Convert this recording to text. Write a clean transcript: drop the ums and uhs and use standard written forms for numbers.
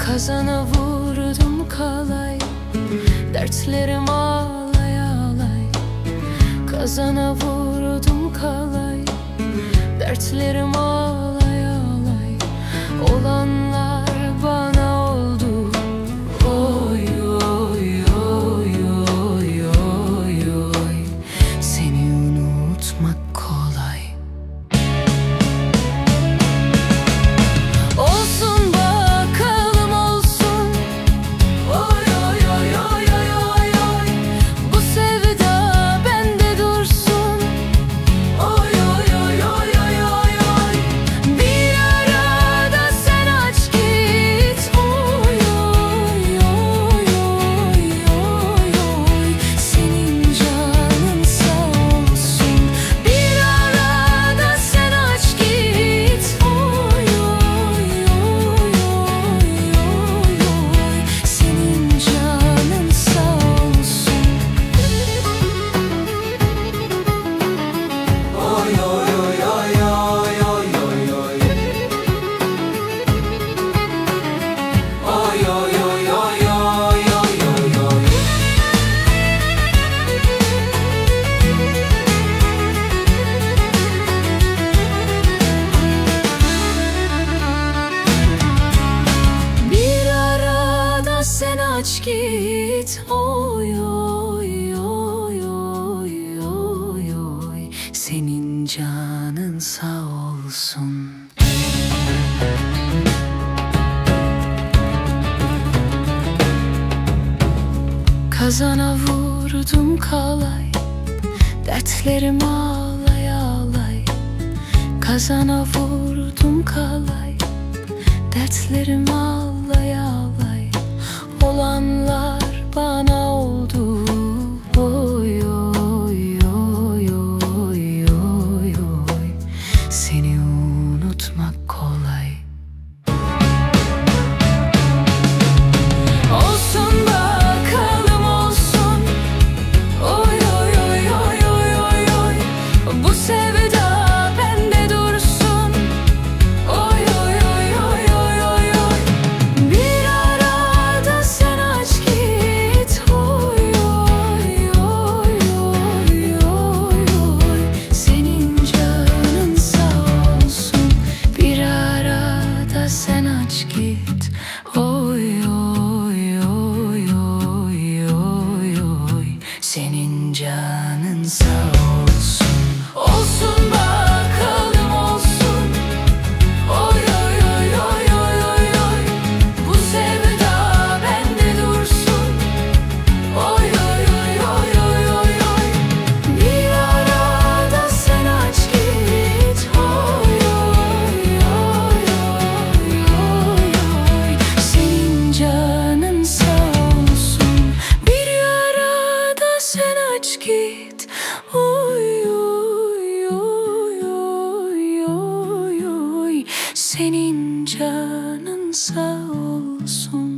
Kazana vurdum kalay, dertlerim ağlay ağlay. Kazana vurdum kalay, dertlerim ağlay ağlay. Olanlar bana oldu. Oy oy oy oy oy oy. Seni unutmak kolay. Olsun bakalım olsun. Oy oy oy oy oy oy. Bu sevda bende dursun. Oy oy oy oy oy oy oy. Bir arada sen aç git. Oy oy oy oy oy oy. Senin canın sağ olsun. Bir arada sen aç git. Oy oy oy oy oy oy. Senin canın sağ olsun. Oy oy oy oy oy oy oy oy. Oy oy oy oy oy oy oy oy. Bir arada sen aç git. Oy oy oy oy oy oy. Senin canın sağ olsun. Kazana vurdum kalay, dertlerim ağlay ağlay. Kazana vurdum kalay, dertlerim ağlay ağlay. Olanlar bana oldu. Oy oy oy oy oy oy. Seni unutmak kolay. Olsun bakalım olsun. Oy oy oy oy oy oy oy. Bu sevda bende dursun. Oy oy oy oy oy oy oy. Bir arada sen aç git. Oy oy oy oy oy oy. Senin canın sağ olsun. Bir arada sen aç git. Oy oy oy oy oy oy. Senin canın sağ olsun. Olsun bakalım olsun. Oy oy oy oy oy oy oy. Bu sevda bende dursun. Oy oy oy oy oy oy oy. Bir arada sen aç git. Oy oy oy oy oy oy. Senin canın sağ olsun. Bir arada sen aç git. Oy oy oy oy oy oy. Senin canın sağ olsun.